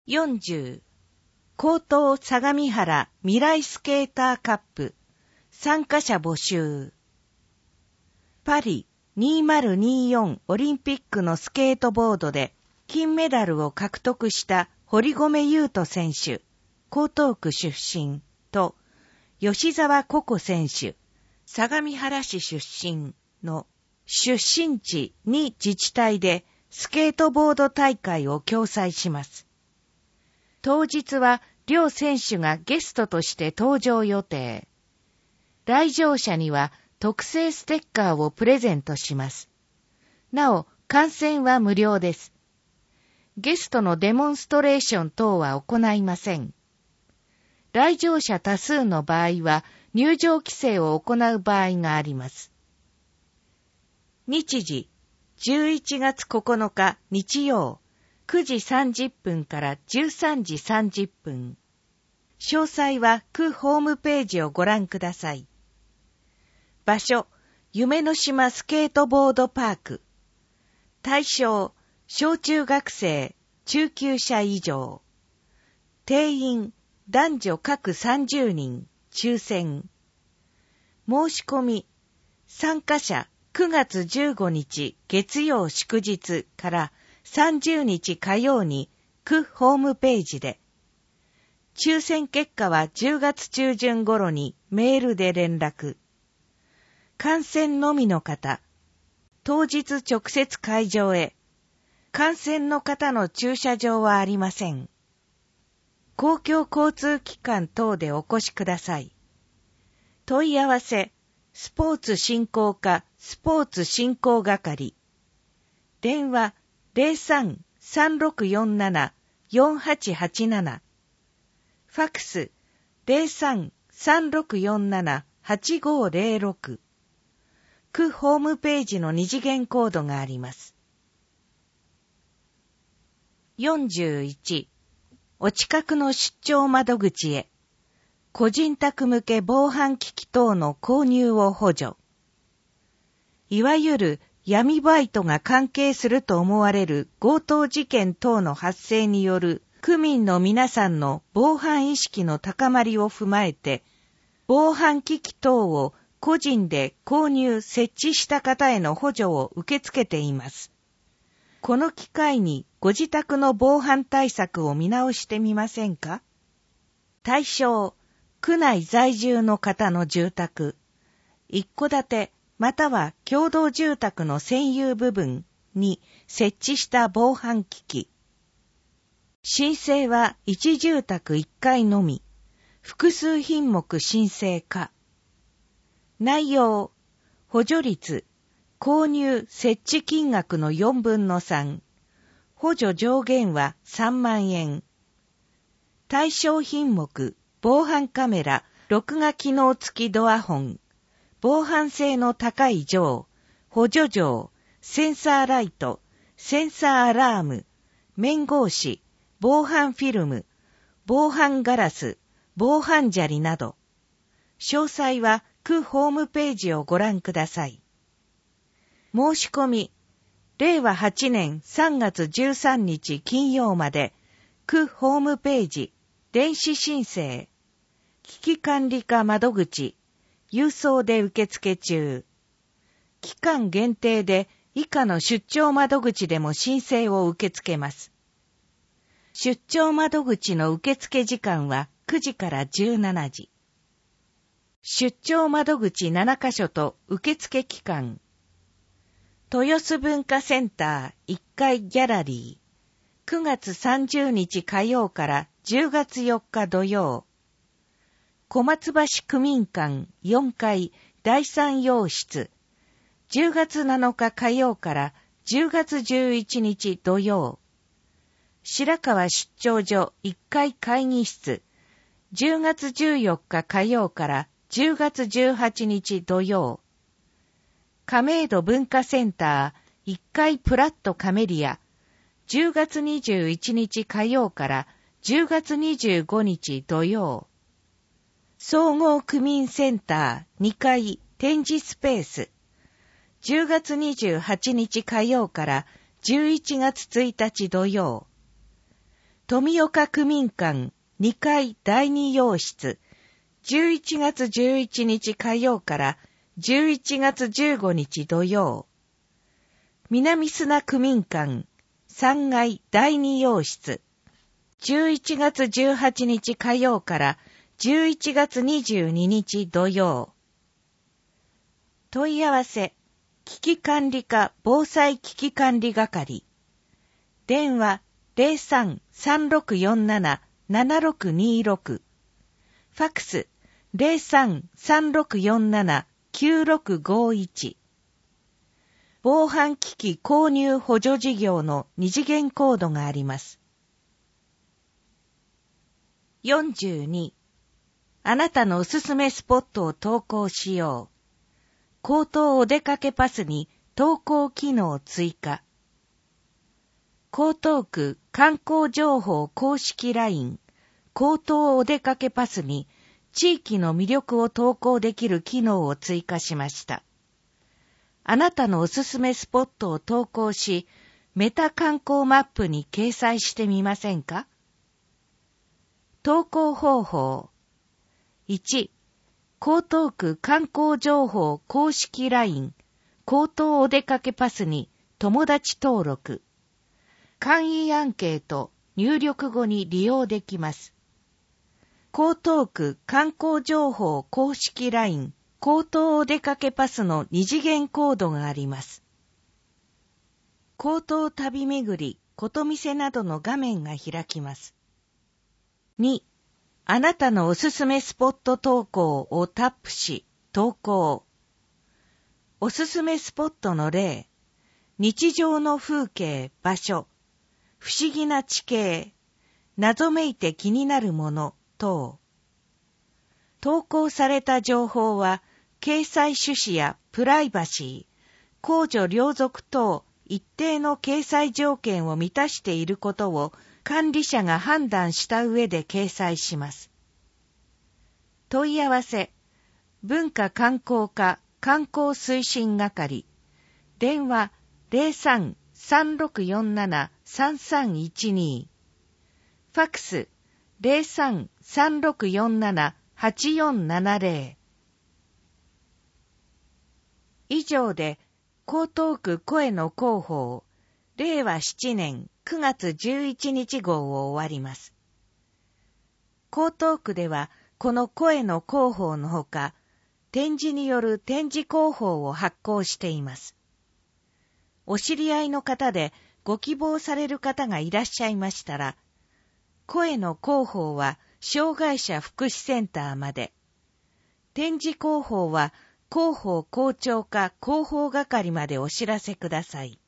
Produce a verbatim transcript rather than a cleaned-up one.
よんじゅう江東相模原未来スケーターカップ参加者募集。パリにせんにじゅうよんオリンピックのスケートボードで金メダルを獲得した堀米雄斗選手、江東区出身と吉沢ココ選手、相模原市出身の出身地に自治体でスケートボード大会を共催します。当日は両選手がゲストとして登場予定。来場者には特製ステッカーをプレゼントします。なお、観戦は無料です。ゲストのデモンストレーション等は行いません。来場者多数の場合は入場規制を行う場合があります。日時、じゅういちがつここのか日曜、くじさんじゅっぷんからじゅうさんじさんじゅっぷん。詳細は区ホームページをご覧ください。場所、夢の島スケートボードパーク。対象、小中学生、中級者以上。定員、男女各さんじゅうにん、抽選。申し込み、参加者、くがつじゅうごにち月曜祝日からさんじゅうにち火曜に区ホームページで。抽選結果はじゅうがつちゅうじゅん頃にメールで連絡。観戦のみの方、当日直接会場へ。観戦の方の駐車場はありません。公共交通機関等でお越しください。問い合わせ、スポーツ振興課スポーツ振興係。電話 ゼロさん さんろくよんなな よんはちはちなな。ファックス ゼロさん さんろくよんなな はちごゼロろく。区ホームページの二次元コードがあります。よんじゅういちお近くの出張窓口へ。個人宅向け防犯機器等の購入を補助。いわゆる闇バイトが関係すると思われる強盗事件等の発生による区民の皆さんの防犯意識の高まりを踏まえて、防犯機器等を個人で購入設置した方への補助を受け付けています。この機会にご自宅の防犯対策を見直してみませんか？対象、区内在住の方の住宅、一戸建てまたは共同住宅の占有部分に設置した防犯機器。申請は一住宅一回のみ、複数品目申請可。内容、補助率、購入設置金額のよんぶんのさん、補助上限はさんまんえん。対象品目、防犯カメラ、録画機能付きドアホン、防犯性の高い錠、補助錠、センサーライト、センサーアラーム、面格子、防犯フィルム、防犯ガラス、防犯砂利など。詳細は区ホームページをご覧ください。申し込み、れいわはちねんさんがつじゅうさんにち金曜まで、区ホームページ、電子申請、危機管理課窓口、郵送で受付中。期間限定で以下の出張窓口でも申請を受け付けます。出張窓口の受付時間はくじからじゅうしちじ。出張窓口ななかしょと受付期間。豊洲文化センターいっかいギャラリー。くがつさんじゅうにち火曜からじゅうがつよっか土曜。小松橋区民館よんかいだいさんようしつ。じゅうがつなのか火曜からじゅうがつじゅういちにち土曜。白川出張所いっかい会議室。じゅうがつじゅうよっか火曜からじゅうがつじゅうはちにち土曜。亀戸文化センターいっかいプラットカメリア。じゅうがつにじゅういちにち火曜からじゅうがつにじゅうごにち土曜。総合区民センターにかい展示スペース。じゅうがつにじゅうはちにち火曜からじゅういちがつついたち土曜。 富岡区民館にかいだいにようしつ、じゅういちがつじゅういちにち火曜からじゅういちがつじゅうごにち土曜。南砂区民館さんがいだいにようしつ、じゅういちがつじゅうはちにち火曜からじゅういちがつにじゅうににち土曜。問い合わせ、危機管理課防災危機管理係。電話 ゼロさん さんろくよんなな ななろくにろく。ファックス ゼロさん さんろくよんなな きゅうろくごいち。防犯機器購入補助事業の二次元コードがあります。よんじゅうに. あなたのおすすめスポットを投稿しよう。口頭お出かけパスに投稿機能追加。江東区観光情報公式 ライン 口頭お出かけパスに地域の魅力を投稿できる機能を追加しました。あなたのおすすめスポットを投稿し、メタ観光マップに掲載してみませんか？投稿方法。いち. 江東区観光情報公式 ライン 口頭お出かけパスに友達登録。簡易アンケート入力後に利用できます。江東区観光情報公式 ライン 口頭お出かけパスの二次元コードがあります。江東旅巡り、ことみせなどの画面が開きます。に. あなたのおすすめスポット投稿をタップし、投稿。おすすめスポットの例、日常の風景、場所、不思議な地形、謎めいて気になるもの等。投稿された情報は、掲載趣旨やプライバシー、公序良俗等一定の掲載条件を満たしていることを管理者が判断した上で掲載します。問い合わせ、文化観光課観光推進係。電話 ゼロさん さんろくよんなな さんさんいちに。ファックス ゼロさん さんろくよんなな はちよんななゼロ。以上で、江東区声の広報、れいわななねんくがつじゅういちにち号を終わります。江東区では、この声の広報のほか、展示による展示広報を発行しています。お知り合いの方でご希望される方がいらっしゃいましたら、声の広報は障害者福祉センターまで、展示広報は広報校長課広報係までお知らせください。